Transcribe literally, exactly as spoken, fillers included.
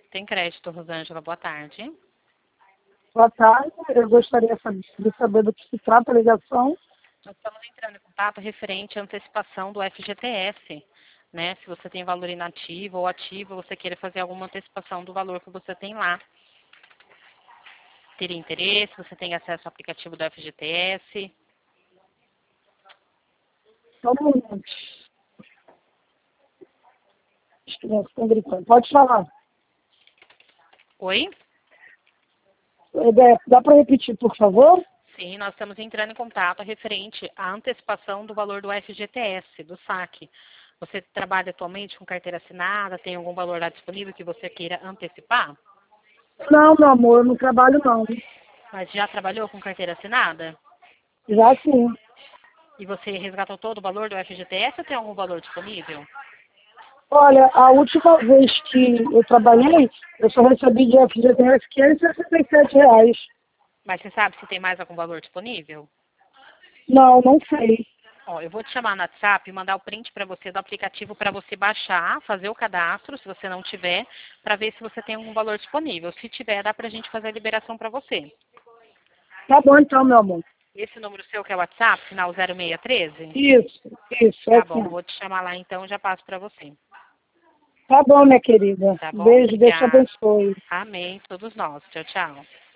Tem crédito, Rosângela. Boa tarde. Boa tarde, eu gostaria de saber do que se trata a ligação. Nós estamos entrando em contato referente à antecipação do F G T S, né? Se você tem valor inativo ou ativo, você queira fazer alguma antecipação do valor que você tem lá. Teria interesse? Você tem acesso ao aplicativo do F G T S? Só um minuto. As crianças estão gritando. Pode falar. Oi? É, Dá para repetir, por favor? Sim, nós estamos entrando em contato referente à antecipação do valor do F G T S, do saque. Você trabalha atualmente com carteira assinada? Tem algum valor lá disponível que você queira antecipar? Não, meu amor, eu não trabalho não. Mas já trabalhou com carteira assinada? Já sim. E você resgatou todo o valor do F G T S ou tem algum valor disponível? Olha, a última vez que eu trabalhei, eu só recebi de F G T S quinhentos e sessenta e sete reais. Mas você sabe se tem mais algum valor disponível? Não, não sei. Ó, eu vou te chamar no WhatsApp e mandar o print para você do aplicativo para você baixar, fazer o cadastro, se você não tiver, para ver se você tem algum valor disponível. Se tiver, dá para a gente fazer a liberação para você. Tá bom então, meu amor. Esse número seu que é o WhatsApp, final zero seis um três? Isso, isso, é Tá bom, sim. vou te chamar lá então, já passo para você. Tá bom, minha querida. Tá bom? Beijo, Deus te Obrigada. abençoe. Amém, todos nós. Tchau, tchau.